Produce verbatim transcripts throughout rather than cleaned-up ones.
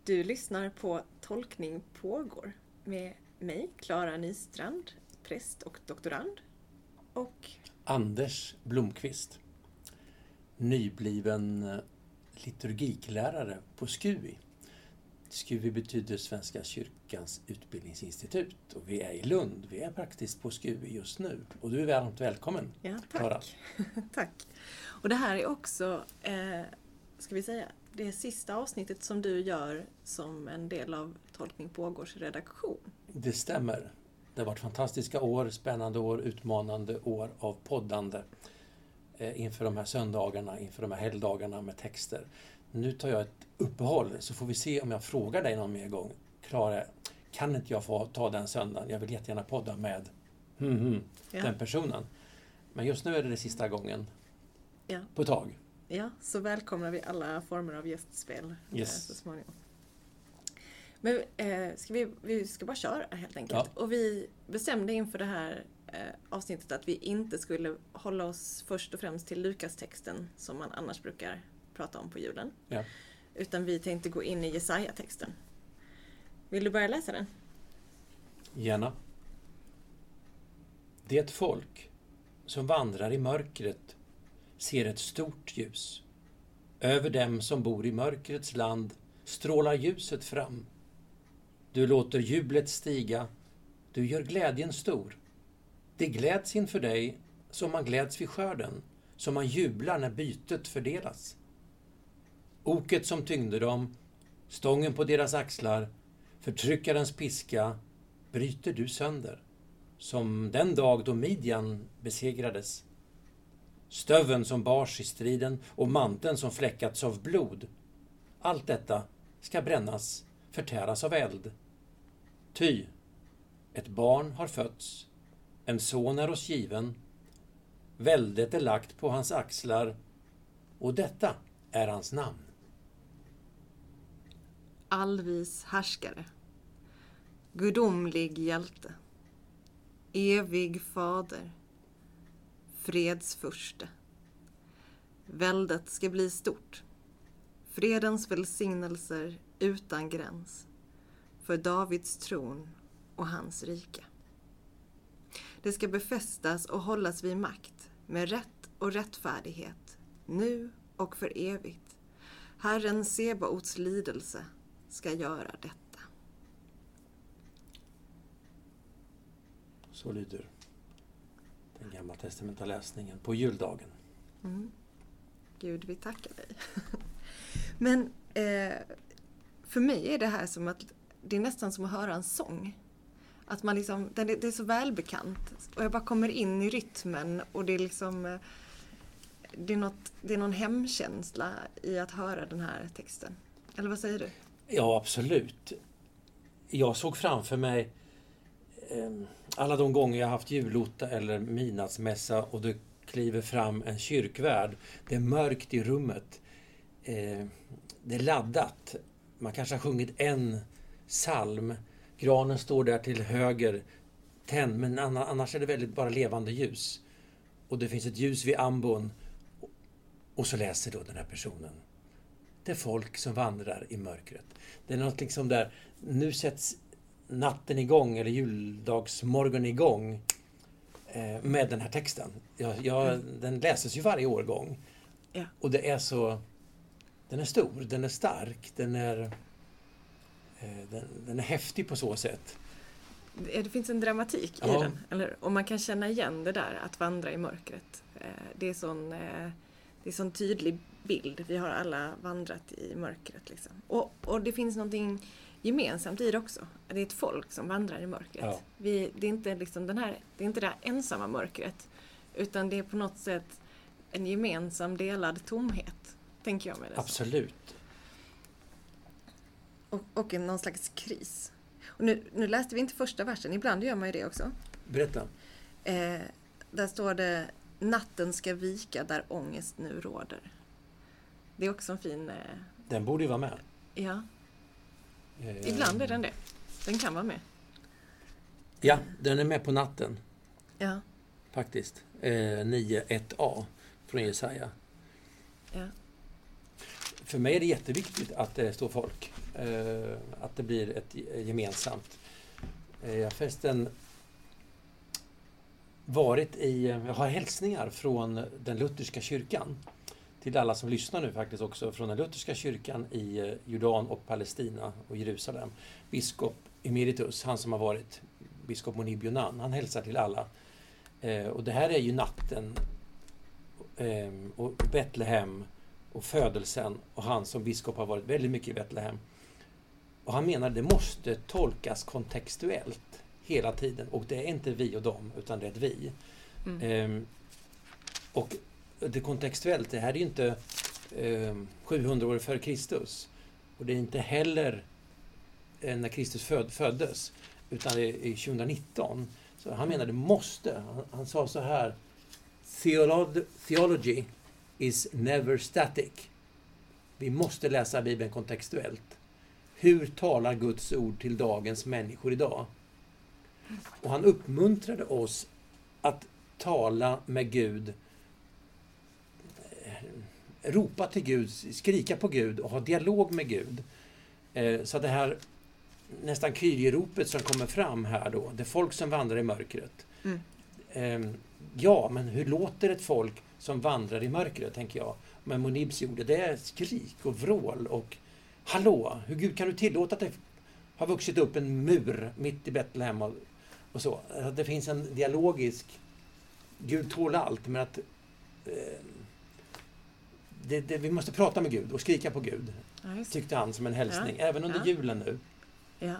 Du lyssnar på Tolkning pågår med mig, Klara Nystrand, präst och doktorand. Och Anders Blomqvist, nybliven liturgiklärare på S K U I. S K U I betyder Svenska kyrkans utbildningsinstitut och vi är i Lund. Vi är praktiskt på S K U I just nu och du är varmt välkommen. Ja, tack. Klara. Tack. Och det här är också, eh, ska vi säga, det sista avsnittet som du gör som en del av Tolkning pågårs redaktion. Det stämmer. Det har varit fantastiska år, spännande år, utmanande år av poddande eh, inför de här söndagarna, inför de här helgdagarna med texter. Nu tar jag ett uppehåll så får vi se om jag frågar dig någon mer gång. Klara, kan inte jag få ta den söndagen? Jag vill jättegärna podda med mm, mm, Ja. den personen. Men just nu är det det sista gången Ja. på ett tag. Ja, så välkomnar vi alla former av gästspel Yes. eh, så småningom. Men eh, ska vi, vi ska bara köra helt enkelt. Ja. Och vi bestämde inför det här eh, avsnittet att vi inte skulle hålla oss först och främst till Lukas-texten som man annars brukar prata om på julen. Ja. Utan vi tänkte gå in i Jesaja-texten. Vill du börja läsa den? Gärna. Det folk som vandrar i mörkret ser ett stort ljus. Över dem som bor i mörkrets land strålar ljuset fram. Du låter jublet stiga, du gör glädjen stor. Det gläds inför dig som man gläds vid skörden, som man jublar när bytet fördelas. Oket som tyngde dem, stången på deras axlar, förtryckarens piska bryter du sönder, som den dag då Midjan besegrades. Stöven som bars i striden och manteln som fläckats av blod. Allt detta ska brännas, förtäras av eld. Ty, ett barn har fötts, en son är oss given, väldet är lagt på hans axlar och detta är hans namn. Allvis härskare. Gudomlig hjälte. Evig fader. Fredsfurste. Väldet ska bli stort. Fredens välsignelser utan gräns. För Davids tron och hans rike. Det ska befästas och hållas vid makt med rätt och rättfärdighet, nu och för evigt. Herren Sebaots lidelse ska göra detta. Så lyder den gamla testamentala läsningen på juldagen. Mm. Gud, vi tackar dig. Men eh, för mig är det här som att det är nästan som att höra en sång. Att man liksom, det är, det är så välbekant. Och jag bara kommer in i rytmen och det är liksom eh, det är, något, det är någon hemkänsla i att höra den här texten. Eller vad säger du? Ja, absolut. Jag såg framför mig eh, alla de gånger jag haft julotta eller midnattsmässa och det kliver fram en kyrkvärd. Det är mörkt i rummet. Eh, det är laddat. Man kanske har sjungit en psalm. Granen står där till höger tänd, men annars är det väldigt bara levande ljus. Och det finns ett ljus vid ambon. Och så läser då den här personen. Det är folk som vandrar i mörkret. Det är något liksom där, nu sätts natten igång eller juldagsmorgon igång eh, med den här texten. Jag, jag, mm. Den läses ju varje årgång. Ja. Och det är så, den är stor, den är stark, den är, eh, den, den är häftig på så sätt. Det, det finns en dramatik ja. i den. Eller, och man kan känna igen det där, att vandra i mörkret. Eh, det är sån... Eh, Det är en tydlig bild. Vi har alla vandrat i mörkret. Liksom. Och, och det finns någonting gemensamt i det också. Det är ett folk som vandrar i mörkret. Ja. Vi, det är inte liksom den här, det är inte det här ensamma mörkret. Utan det är på något sätt en gemensam delad tomhet. Tänker jag med det. Absolut. Och, och en, någon slags kris. Och nu, nu läste vi inte första versen. Ibland gör man ju det också. Berätta. Eh, där står det: natten ska vika där ångest nu råder. Det är också en fin... Eh... Den borde ju vara med. Ja. Eh... Ibland är den det. Den kan vara med. Ja, den är med på natten. Ja. Faktiskt. Eh, nio ett a från Jesaja. Ja. För mig är det jätteviktigt att det står folk. Eh, att det blir ett gemensamt. Eh, jag har förresten varit i, jag har hälsningar från den lutherska kyrkan till alla som lyssnar nu faktiskt också, från den lutherska kyrkan i Jordan och Palestina och Jerusalem. Biskop Emeritus, han som har varit biskop Monib Yonan, han hälsar till alla. Eh, och det här är ju natten eh, och Betlehem och födelsen, och han som biskop har varit väldigt mycket i Betlehem. Och han menar att det måste tolkas kontextuellt hela tiden, och det är inte vi och dem, utan det är ett vi. Mm. Eh, och det kontextuellt, det här är ju inte eh, sjuhundra år före Kristus, och det är inte heller eh, när Kristus föd, föddes, utan det är tjugonitton. Så han menar det måste, han, han sa så här: Theolog- Theology is never static. Vi måste läsa Bibeln kontextuellt. Hur talar Guds ord till dagens människor idag? Och han uppmuntrade oss att tala med Gud, ropa till Gud, skrika på Gud och ha dialog med Gud. Eh, så det här nästan Kyrie-ropet som kommer fram här då, det är folk som vandrar i mörkret. Mm. Eh, ja, men hur låter ett folk som vandrar i mörkret, tänker jag. Med Monibs gjorde det är skrik och vrål och hallå, hur Gud kan du tillåta att det har vuxit upp en mur mitt i Betlehem och, och så. Det finns en dialogisk, Gud tål allt, men att eh, det, det, vi måste prata med Gud och skrika på Gud, ja, tyckte han som en hälsning, ja, även under ja. julen nu. Ja.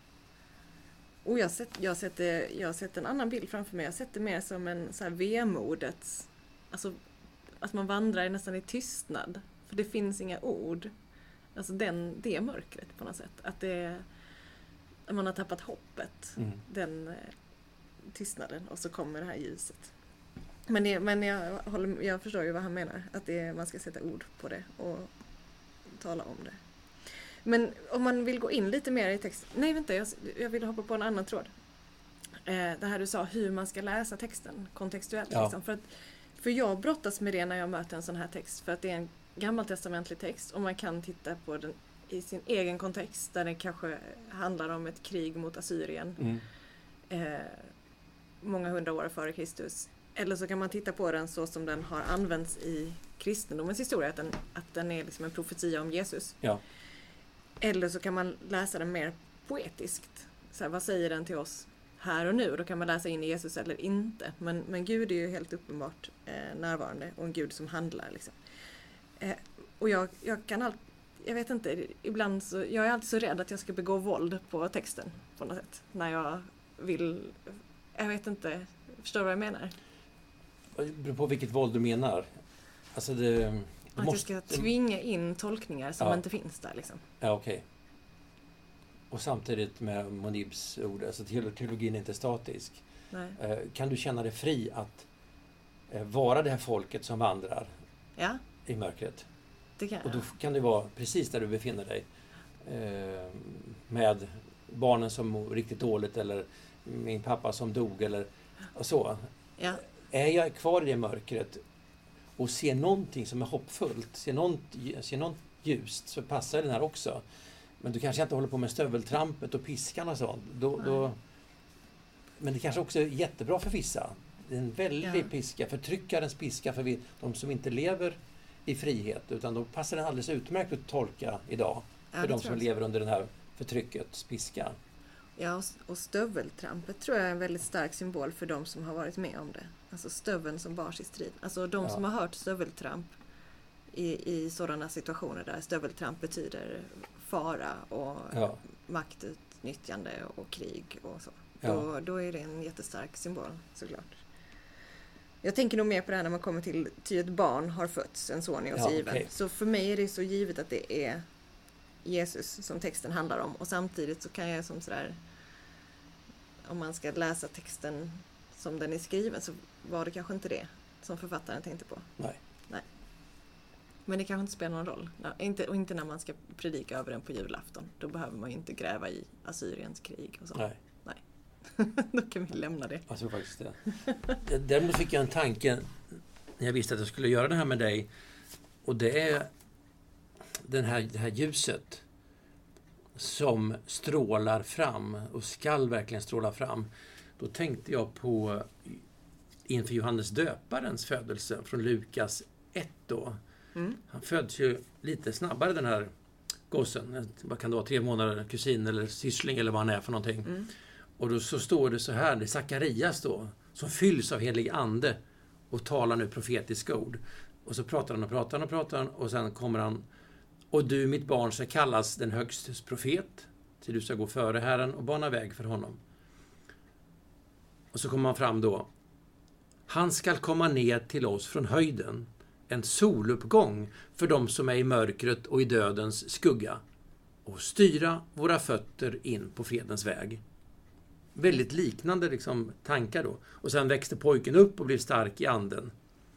Och jag har sett, jag har sett, jag har sett en annan bild framför mig. Jag har sett det mer som en så här vemodets, alltså att man vandrar nästan i tystnad, för det finns inga ord. Alltså den, det är mörkret på något sätt. Att det, man har tappat hoppet, mm. den eh, tystnaden, och så kommer det här ljuset. Men, det, men jag, håller, jag förstår ju vad han menar, att det, man ska sätta ord på det och tala om det. Men om man vill gå in lite mer i text. Nej, vänta, jag, jag vill hoppa på en annan tråd. Eh, det här du sa, hur man ska läsa texten kontextuellt. Ja. Liksom. För, att, för jag brottas med det när jag möter en sån här text. För att det är en gammaltestamentlig text och man kan titta på den i sin egen kontext, där det kanske handlar om ett krig mot Assyrien. Mm. Eh, många hundra år före Kristus. Eller så kan man titta på den så som den har använts i kristendomens historia, att den, att den är liksom en profetia om Jesus. Ja. Eller så kan man läsa den mer poetiskt. Så här, vad säger den till oss här och nu? Då kan man läsa in i Jesus eller inte. Men, men Gud är ju helt uppenbart eh, närvarande, och en Gud som handlar. Liksom. Eh, och jag, jag kan alltid, jag vet inte, ibland så, jag är alltid så rädd att jag ska begå våld på texten på något sätt. När jag vill, jag vet inte, förstår du vad jag menar? Det beror på vilket våld du menar. Alltså det, det att måste, jag ska tvinga in tolkningar som ja. inte finns där. Liksom. Ja, okej. Okay. Och samtidigt med Monibs ord, alltså teologin är inte statisk. Nej. Kan du känna dig fri att vara det här folket som vandrar ja. i mörkret? Det kan, och då ja. kan du vara precis där du befinner dig. Med barnen som mår riktigt dåligt, eller min pappa som dog, eller så. Ja. Är jag kvar i det mörkret och ser någonting som är hoppfullt, ser något, ser något ljust, så passar den här också. Men du kanske inte håller på med stöveltrampet och piskan och så. Då, då, men det kanske också är jättebra för vissa. Det är en väldig ja. piska, förtryckarens piska för de som inte lever i frihet. Utan då passar den alldeles utmärkt att tolka idag. Ja, för de som lever under den här förtryckets piska. Ja, och stöveltrampet tror jag är en väldigt stark symbol för de som har varit med om det. Alltså stöveln som bars i strid. Alltså de ja. som har hört stöveltramp i, i sådana situationer där stöveltramp betyder fara och ja. maktutnyttjande och krig och så. Ja. Då, då är det en jättestark symbol, såklart. Jag tänker nog mer på det här när man kommer till ty ett barn har fötts, en son i oss ja, given. Okay. Så för mig är det så givet att det är Jesus som texten handlar om, och samtidigt så kan jag som sådär, om man ska läsa texten som den är skriven, så var det kanske inte det som författaren tänkte på. Nej. Nej. Men det kanske inte spelar någon roll. Nej, inte, och inte när man ska predika över den på julafton. Då behöver man ju inte gräva i Assyriens krig och så. Nej. Nej. Då kan vi lämna det. Jag tror faktiskt det. Däremot fick jag en tanke när jag visste att jag skulle göra det här med dig. Och det är den här, det här ljuset. som strålar fram och skall verkligen stråla fram. Då tänkte jag på inför Johannes döparens födelse från Lukas ett då. Mm. Han föds ju lite snabbare den här gossen. Vad kan det vara? Tre månader, kusin eller syssling eller vad han är för någonting. Mm. Och då så står det så här, det är Sakarias då, som fylls av helig ande och talar nu profetiska ord. Och så pratar han och pratar han och pratar han och sen kommer han: och du, mitt barn, ska kallas den högstes profet, till du ska gå före Herren och bana väg för honom. Och så kommer han fram då: han skall komma ner till oss från höjden, en soluppgång för dem som är i mörkret och i dödens skugga, och styra våra fötter in på fredens väg. Väldigt liknande liksom tankar då. Och sen växte pojken upp och blev stark i anden.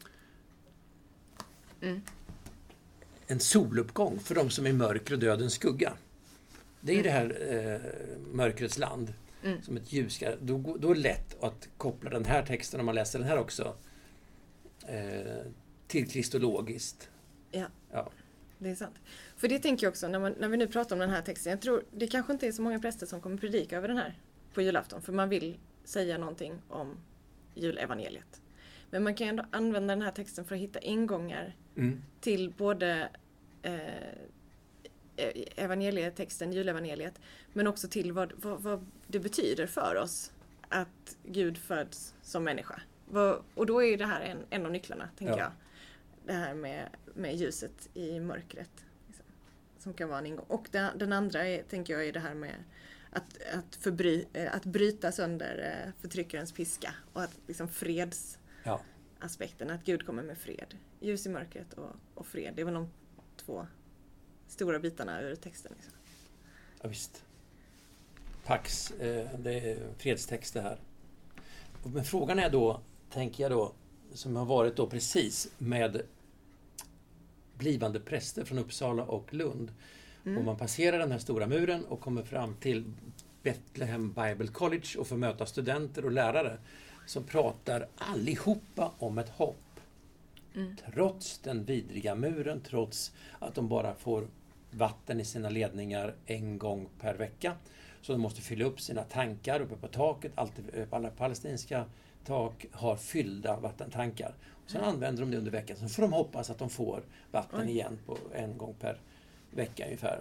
Mm. En soluppgång för dem som är i mörker och dödens skugga. Det är mm. det här eh, mörkrets land. Mm. Som ett ljus. Då, då är det lätt att koppla den här texten, om man läser den här också, eh, till kristologiskt. Ja. Ja, det är sant. För det tänker jag också, när, man, när vi nu pratar om den här texten, jag tror det kanske inte är så många präster som kommer predika över den här på julafton, för man vill säga någonting om julevangeliet. Men man kan ändå använda den här texten för att hitta ingångar mm. till både eh, evangelietexten, julevangeliet, men också till vad, vad, vad det betyder för oss att Gud föds som människa. Och då är det här en, en av nycklarna, tänker ja. jag. Det här med, med ljuset i mörkret. Liksom, som kan vara en ingång. Och den, den andra, är, tänker jag, är det här med att, att, förbry, att bryta sönder förtryckarens piska. Och att liksom fredsaspekten, ja. Att Gud kommer med fred. Ljus i mörkret och, och fred. Det är väl de två stora bitarna ur texten. Liksom. Ja, visst. Pax, eh, det är fredstext det här. Men frågan är då, tänker jag då, som har varit då precis med blivande präster från Uppsala och Lund. Mm. Och man passerar den här stora muren och kommer fram till Bethlehem Bible College och får möta studenter och lärare som pratar allihopa om ett hopp. Mm. Trots den vidriga muren, trots att de bara får vatten i sina ledningar en gång per vecka. Så de måste fylla upp sina tankar uppe på taket. Alltid, alla palestinska tak har fyllda vattentankar. Och sen mm. använder de det under veckan. Så får de hoppas att de får vatten Oj. igen på en gång per vecka ungefär.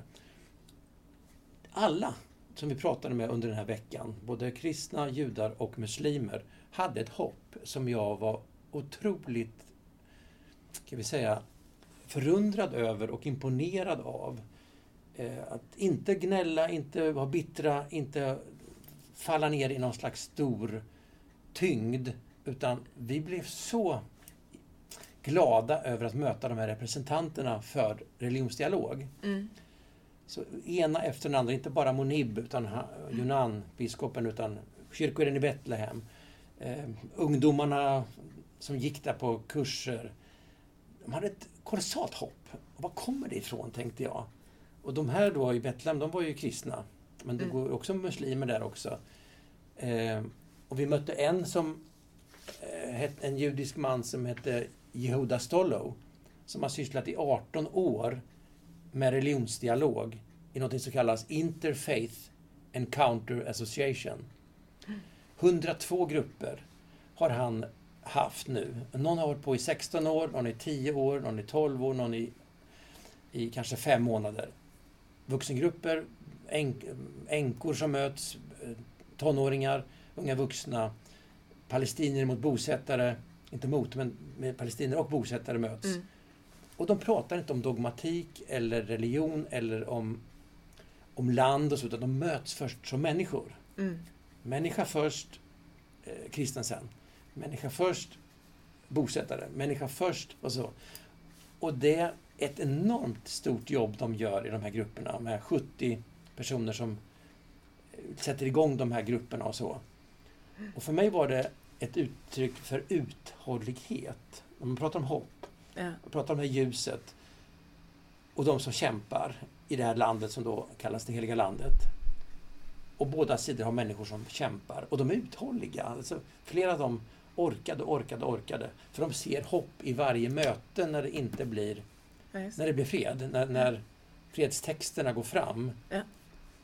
Alla som vi pratade med under den här veckan, både kristna, judar och muslimer, hade ett hopp som jag var otroligt, kan vi säga, förundrad över och imponerad av. Att inte gnälla, inte vara bittra, inte falla ner i någon slags stor tyngd, utan vi blev så glada över att möta de här representanterna för religionsdialog. Mm. Så ena efter den andra, inte bara Monib utan Junan, biskopen, utan kyrkoherden i Betlehem, eh, ungdomarna som gick där på kurser, de hade ett kolossalt hopp. Och var kommer det ifrån, tänkte jag. Och de här då i Betlehem, de var ju kristna. Men det mm. går också muslimer där också. Eh, och vi mötte en som eh, en judisk man som hette Yehuda Stollow, som har sysslat i arton år med religionsdialog i något som kallas Interfaith Encounter Association. hundratvå grupper har han haft nu. Någon har varit på i sexton år, någon i tio år, någon i tolv år, någon i, i kanske fem månader. Vuxengrupper, änk, änkor som möts, tonåringar, unga vuxna, palestinier mot bosättare, inte mot, men med palestinier och bosättare möts. Mm. Och de pratar inte om dogmatik eller religion eller om, om land och så, utan de möts först som människor. Mm. Människa först, eh, kristen sen. Människa först, bosättare. Människa först och så. Och det är ett enormt stort jobb de gör i de här grupperna. Med sjuttio personer som sätter igång de här grupperna och så. Och för mig var det ett uttryck för uthållighet. Om man pratar om hopp. Ja. Man pratar om det här ljuset. Och de som kämpar i det här landet som då kallas det heliga landet. Och båda sidor har människor som kämpar. Och de är uthålliga. Alltså, flera av dem orkade, orkade, orkade. För de ser hopp i varje möte när det inte blir, ja, när det blir fred. När, när fredstexterna går fram. Ja.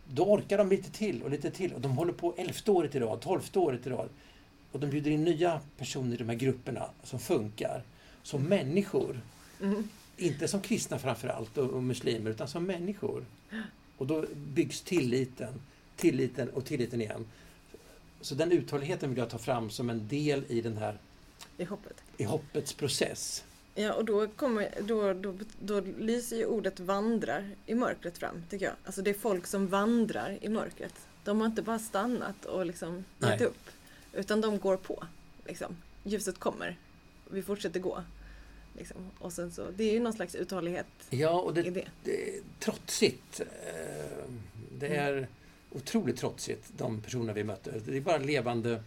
då orkar de lite till och lite till. Och de håller på elfte året i rad, tolfte året i rad. Och de bjuder in nya personer i de här grupperna som funkar. Som människor. Mm. Inte som kristna framförallt och, och muslimer, utan som människor. Och då byggs tilliten, tilliten och tilliten igen. Så den uthålligheten vill jag ta fram som en del i den här I hoppet. i hoppets process. Ja, och då, kommer, då, då, då lyser ju ordet vandrar i mörkret fram, tycker jag. Alltså det är folk som vandrar i mörkret. De har inte bara stannat och liksom gett upp, utan de går på. Liksom. Ljuset kommer. Vi fortsätter gå. Liksom. Och sen så, det är ju någon slags uthållighet ja, och det, i det. det är trotsigt. Det är mm. otroligt trotsigt, de personer vi möter. Det är bara levande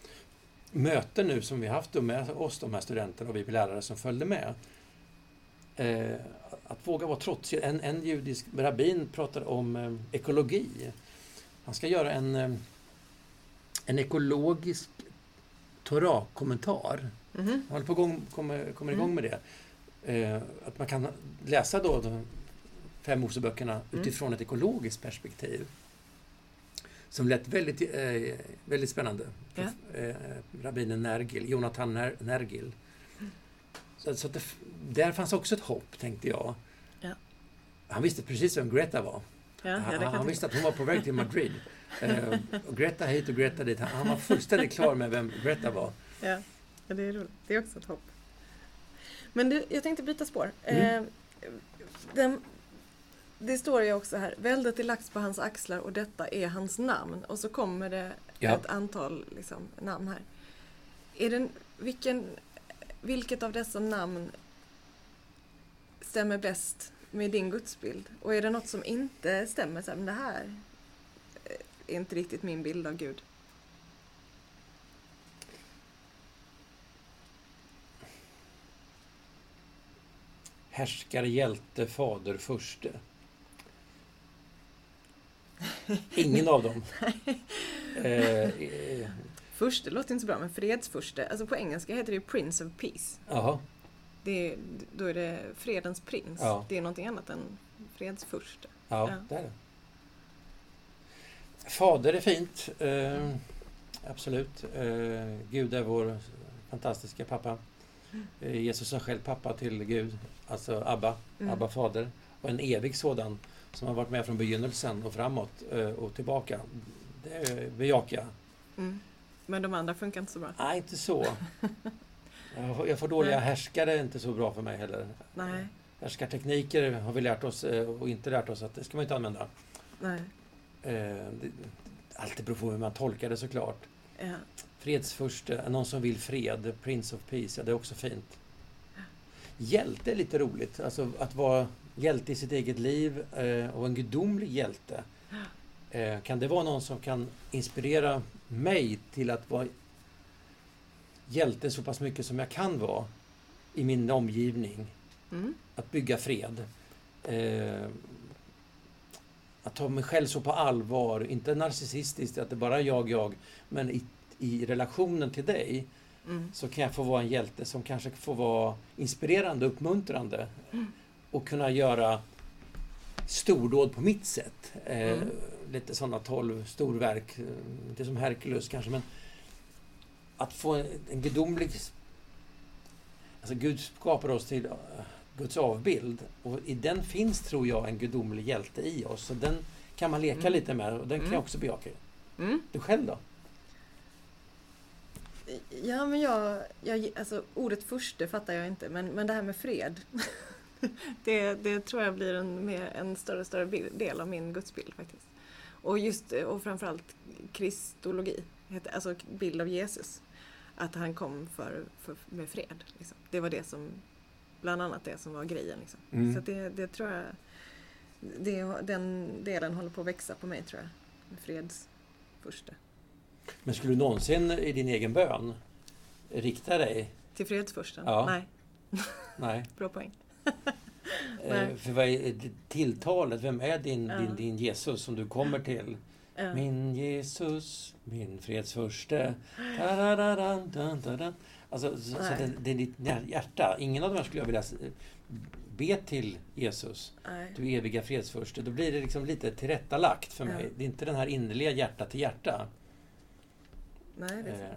möten nu som vi haft med oss, de här studenterna och vi lärare som följde med. Eh, att våga vara trotsig. En, en judisk rabbin pratar om eh, ekologi. Han ska göra en, eh, en ekologisk Torah-kommentar. Mm-hmm. Han håller på gång, kommer, kommer igång mm. med det. Eh, att man kan läsa då de fem Moseböckerna mm. utifrån ett ekologiskt perspektiv. Som lät väldigt, eh, väldigt spännande. Ja. Eh, rabbinen Nergil, Jonathan Ner- Nergil. Mm. Så, så att det, där fanns också ett hopp, tänkte jag. Ja. Han visste precis vem Greta var. Ja, han ja, han visste att hon var på väg till Madrid. eh, och Greta hit och Greta dit. Han, han var fullständigt klar med vem Greta var. Ja, ja det är roligt. Det är också ett hopp. Men du, jag tänkte byta spår. Mm. Eh, den, det står ju också här, väldet är lagt på hans axlar och detta är hans namn. Och så kommer det ja. ett antal liksom, namn här. Är den, vilken, vilket av dessa namn stämmer bäst med din gudsbild? Och är det något som inte stämmer? Så här, men det här är inte riktigt min bild av Gud. Härskare, hjälte, fader, furste. Ingen av dem. eh, eh. Furste låter inte så bra, men fredsfurste. Alltså på engelska heter det Prince of Peace. Jaha. Det är, då är det fredens prins. Ja. Det är någonting annat än fredsfurste. Ja, ja. Det är det. Fader är fint. Eh, absolut. Eh, Gud är vår fantastiska pappa. Eh, Jesus är själv pappa till Gud. Alltså Abba. Mm. Abba fader. Och en evig sådan som har varit med från begynnelsen och framåt eh, och tillbaka. Det bejakar jag. Mm. Men de andra funkar inte så bra? Nej, inte så. jag, jag får dåliga Nej. härskare, inte så bra för mig heller. Nej. Härskartekniker har vi lärt oss eh, och inte lärt oss att det ska man inte använda. Nej. Eh, det, allt beror på hur man tolkar det såklart. Ja. Fredsfurste, någon som vill fred, Prince of Peace, ja, det är också fint. Hjälte är lite roligt, alltså att vara hjälte i sitt eget liv eh, och en gudomlig hjälte. Eh, kan det vara någon som kan inspirera mig till att vara hjälte så pass mycket som jag kan vara i min omgivning? Mm. Att bygga fred. Eh, att ta mig själv så på allvar, inte narcissistiskt att det bara är jag, jag, men i, i relationen till dig mm. så kan jag få vara en hjälte som kanske får vara inspirerande, uppmuntrande mm. och kunna göra stordåd på mitt sätt. Eh, mm. Lite sådana tolv storverk, inte som Herkules kanske, men att få en, en gudomlig... Alltså Gud skapar oss till Guds avbild och i den finns, tror jag, en gudomlig hjälte i oss. Så den kan man leka mm. lite med och den kan mm. jag också bejaka. Mm. Du själv då? Ja, men jag, jag... Alltså ordet förste fattar jag inte, men, men det här med fred... Det, det tror jag blir en, mer, en större och större bild, del av min gudsbild faktiskt. Och just och framförallt kristologi, alltså bild av Jesus. Att han kom för, för, med fred. Liksom. Det var det som, bland annat det som var grejen. Liksom. Mm. Så det, det tror jag, det, den delen håller på att växa på mig, tror jag. Med fredsfurste. Men skulle du någonsin i din egen bön rikta dig? Till fredsfursten? Ja. Nej. Nej. Bra poäng. eh, för vad är tilltalet? Vem är din, ja. din, din Jesus som du kommer till? Ja. Min Jesus, min fredsfurste. Alltså, så, så det, det är ditt hjärta. Ingen av dem skulle jag vilja be till Jesus. Nej. Du eviga fredsförste. Då blir det liksom lite tillrättalagt för mig. Ja. Det är inte den här innerliga hjärta till hjärta. Nej, det är eh,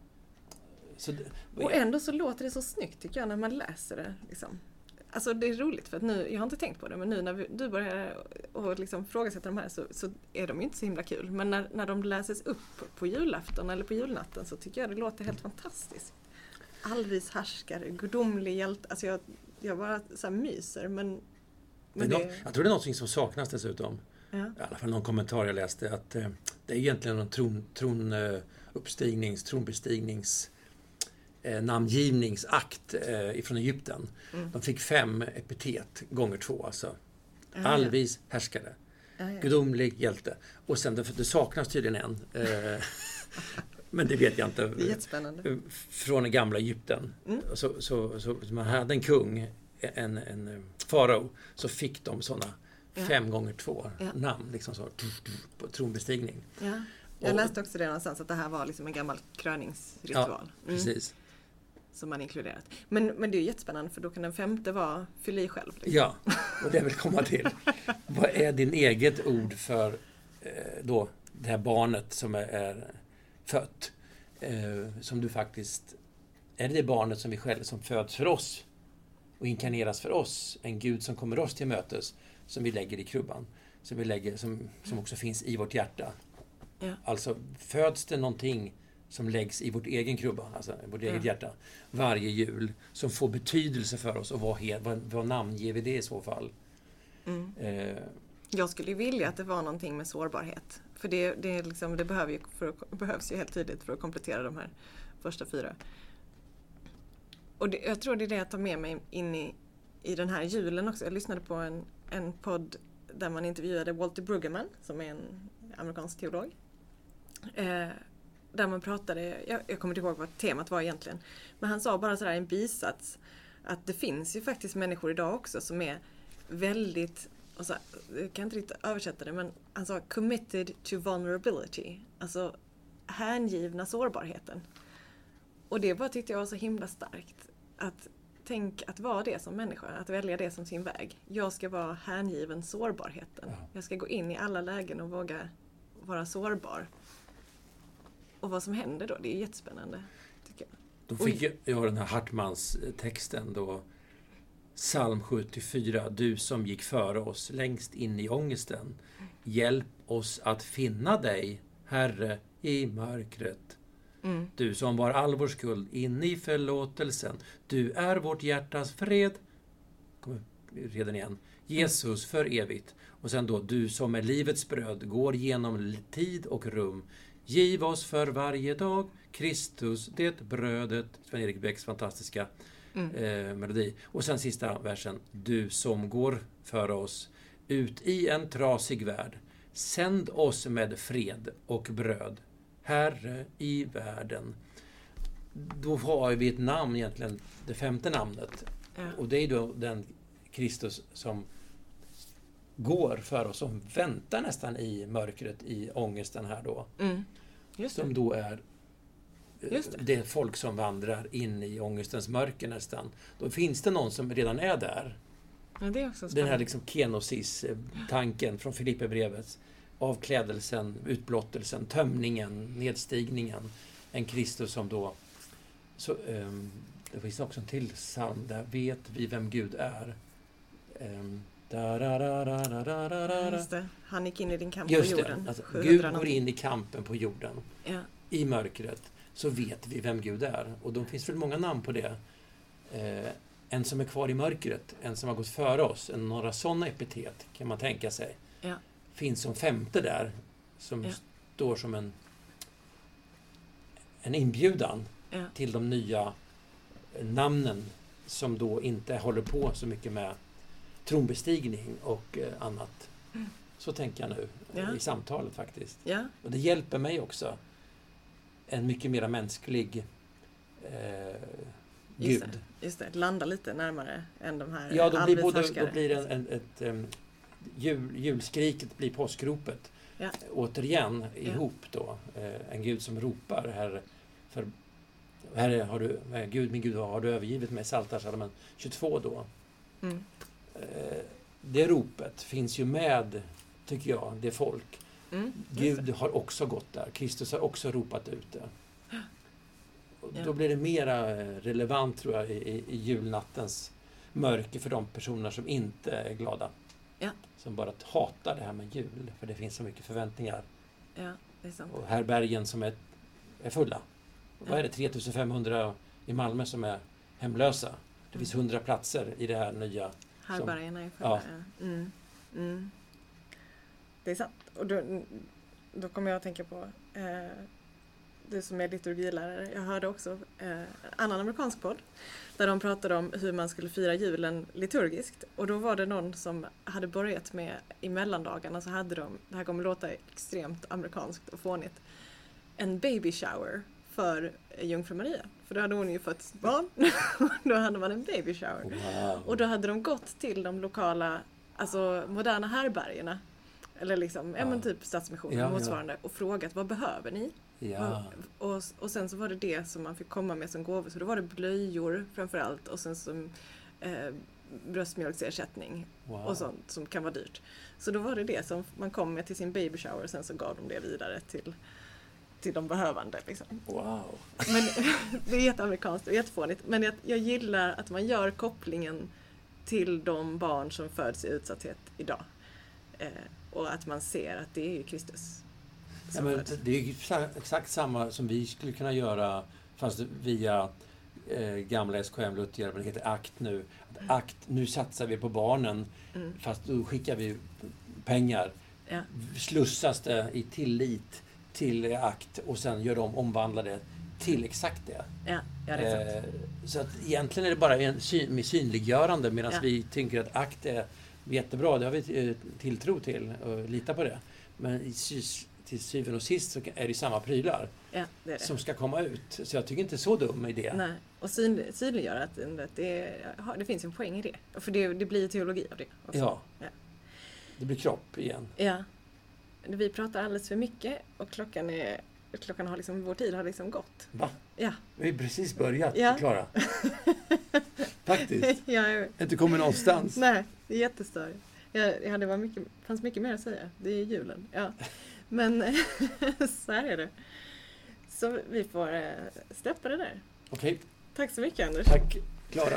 så det, och ändå så låter det så snyggt tycker jag när man läser det. Liksom. Alltså det är roligt för att nu, jag har inte tänkt på det, men nu när vi, du börjar och liksom frågasätta de här så, så är de ju inte så himla kul. Men när, när de läses upp på julafton eller på julnatten så tycker jag det låter helt fantastiskt. Allvis härskare, gudomlig hjälte. Alltså jag, jag bara så här myser, men... men det är det... något, jag tror det är något som saknas dessutom. Ja. I alla fall någon kommentar jag läste att eh, det är egentligen någon tron, tron eh, uppstignings, tronbestignings eh, namngivningsakt eh, ifrån Egypten. Mm. De fick fem epitet gånger två alltså. Ja, allvis ja. härskare. Ja, ja. Gudomlig hjälte. Och sen det, det saknas tydligen en. Eh, men det vet jag inte. Det är jättespännande. Från den gamla Egypten. Mm. Så, så, så, så man hade en kung, en, en farao, så fick de sådana ja. fem gånger två ja. namn. Liksom så, på tronbestigning. Ja. Jag läste också det någonstans att det här var liksom en gammal kröningsritual. Ja, precis. Mm. Som man inkluderat. Men, men det är jättespännande för då kan den femte vara fyll i själv. Liksom. Ja, och det vill komma till. Vad är din eget ord för eh, då det här barnet som är, är fött? Eh, som du faktiskt... Är det det barnet som vi själva som föds för oss och inkarneras för oss? En Gud som kommer oss till mötes som vi lägger i krubban. Som, vi lägger, som, som också finns i vårt hjärta. Ja. Alltså föds det någonting som läggs i vårt egen krubba, alltså i vårt ja. eget hjärta, varje jul, som får betydelse för oss och vad, vad, vad namn ger vi det i så fall? Mm. Eh. Jag skulle vilja att det var någonting med sårbarhet. För det, det, är liksom, det behöver ju, för, behövs ju helt tydligt för att komplettera de här första fyra. Och det, jag tror det är det jag tar med mig in i, i den här julen också. Jag lyssnade på en, en podd där man intervjuade Walter Brueggemann, som är en amerikansk teolog. Eh, där man pratade, jag, jag kommer inte ihåg vad temat var egentligen, men han sa bara sådär en bisats att det finns ju faktiskt människor idag också som är väldigt, och så, jag kan inte riktigt översätta det, men han sa committed to vulnerability, alltså hängivna sårbarheten. Och det bara tyckte jag var så himla starkt, att tänk att vara det som människa, att välja det som sin väg. Jag ska vara hängiven sårbarheten. Ja. Jag ska gå in i alla lägen och våga vara sårbar. Och vad som händer då, det är jättespännande, tycker jag. Då fick jag, jag den här Hartmans texten då. Psalm sjuttiofyra. Du som gick före oss längst in i ångesten. Hjälp oss att finna dig, Herre, i mörkret. Mm. Du som var all vår skuld in i förlåtelsen. Du är vårt hjärtas fred. Kommer redan igen. Jesus för evigt. Och sen då, du som är livets bröd går genom tid och rum. Giv oss för varje dag Kristus, det brödet. Sven-Erik Bäcks fantastiska mm. eh, melodi. Och sen sista versen. Du som går för oss ut i en trasig värld. Sänd oss med fred och bröd. Herre i världen. Då har vi ett namn egentligen, det femte namnet. Ja. Och det är då den Kristus som går för oss, som väntar nästan i mörkret, i ångesten här då. Mm. Just det. Som då är Just det. det folk som vandrar in i ångestens mörker nästan. Då finns det någon som redan är där. Ja, det är också den här liksom kenosis-tanken från Filipperbrevet. Avklädelsen, utblottelsen, tömningen, nedstigningen. En Kristus som då... Så, um, det finns också en till psalm där. Vet vi vem Gud är? Um, da, da, da, da, da, da, da. Just det. Han gick in i din kamp Just på jorden. Det. Alltså, Gud går in i kampen på jorden. Ja. I mörkret. Så vet vi vem Gud är. Och då finns väl många namn på det. Eh, en som är kvar i mörkret. En som har gått före oss. En, några sådana epitet kan man tänka sig. Ja. Finns som femte där. Som ja. står som en en inbjudan ja. till de nya namnen. Som då inte håller på så mycket med tronbestigning och eh, annat. Mm. Så tänker jag nu ja. i samtalet faktiskt. Ja. Och det hjälper mig också. En mycket mer mänsklig eh, Gud. Just det, just det, landa lite närmare än de här ja, då blir, både, då blir en, en, ett um, jul, julskriket blir påskropet. Ja. Återigen ja. ihop då. Eh, en Gud som ropar här för Herre, har du, Gud, min Gud, har du övergivit mig? Psaltarpsalmen tjugotvå då. Mm. Det ropet finns ju med, tycker jag, det folk. Mm, Gud har också gått där. Kristus har också ropat ut det. Och Ja. då blir det mera relevant, tror jag, i, i julnattens mörker för de personer som inte är glada. Ja. Som bara hatar det här med jul, för det finns så mycket förväntningar. Ja, det är sant. Och härbärgen som är, är fulla. Ja. Vad är det? tre tusen femhundra i Malmö som är hemlösa. Det finns hundra platser i det här nya. Härbärgarna är fulla. Ja. Ja. Mm. Mm. Det är sant. Och då, då kommer jag att tänka på eh, du som är liturgilärare. Jag hörde också eh, en annan amerikansk podd där de pratade om hur man skulle fira julen liturgiskt. Och då var det någon som hade börjat med i mellandagarna, så hade de, det här kommer låta extremt amerikanskt och fånigt, en baby shower för jungfru Maria. För då hade hon ju fått barn. Då hade man en baby shower. Wow. Och då hade de gått till de lokala, alltså moderna härbärgerna. Eller liksom, ja, men typ Stadsmissionen Ja, motsvarande. Och frågat, vad behöver ni? Ja. Och, och, och sen så var det det som man fick komma med som gåvor. Så då var det blöjor framförallt. Och sen som eh, bröstmjölksersättning. Wow. Och sånt som kan vara dyrt. Så då var det det som man kom med till sin baby shower. Och sen så gav de det vidare till, till de behövande. Liksom. Wow. Men det är jätteamerikanskt och jättefånigt. Men jag, jag gillar att man gör kopplingen till de barn som föds i utsatthet idag. Eh, och att man ser att det är ju Kristus. Ja, men det är ju exakt samma som vi skulle kunna göra, fast via eh, gamla S K M-Luther, det heter ACT nu. Mm. ACT, nu satsar vi på barnen, Mm. fast då skickar vi pengar. Ja. Slussas det i tillit till ACT och sen gör de omvandlade till exakt det. Ja, ja, det är sant. Eh, så att egentligen är det bara en syn, med synliggörande, medan Ja. vi tycker att ACT är jättebra. Det har vi eh, tilltro till och litar på det. Men i, till syvende och sist så är det samma prylar Ja, det är det. som ska komma ut. Så jag tycker inte så dum idé. Nej, och syn, synliggöra att, att det, ja, det finns en poäng i det. För det, det blir teologi av det också. Ja. Ja. Det blir kropp igen. Ja. Vi pratar alldeles för mycket och klockan är klockan har liksom, vår tid har liksom gått. Va? Ja. Vi har precis börjat, Ja. Klara. Faktiskt. Ja, jag vet. Inte kommit någonstans. Nej, det är jättestörigt. Jag, ja, det var mycket, fanns mycket mer att säga. Det är julen. Ja. Men så här är det. Så vi får äh, släppa det där. Okej. Tack så mycket, Anders. Tack, Klara.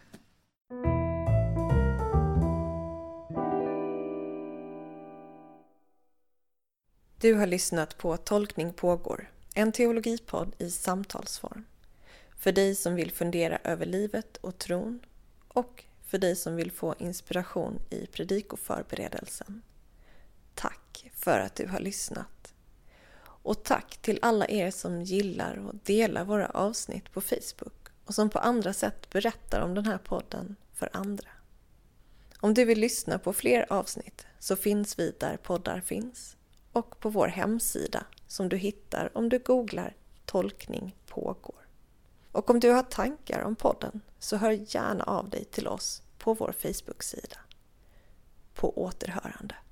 Du har lyssnat på Tolkning pågår, en teologipodd i samtalsform. För dig som vill fundera över livet och tron och för dig som vill få inspiration i predikoförberedelsen. Tack för att du har lyssnat. Och tack till alla er som gillar och delar våra avsnitt på Facebook och som på andra sätt berättar om den här podden för andra. Om du vill lyssna på fler avsnitt så finns vi där poddar finns och på vår hemsida som du hittar om du googlar Tolkning pågår. Och om du har tankar om podden så hör gärna av dig till oss på vår Facebook-sida. På återhörande.